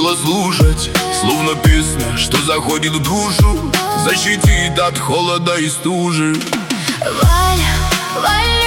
послушать, словно песня, что заходит в душу, защитит от холода и стужи. Валя, Валя.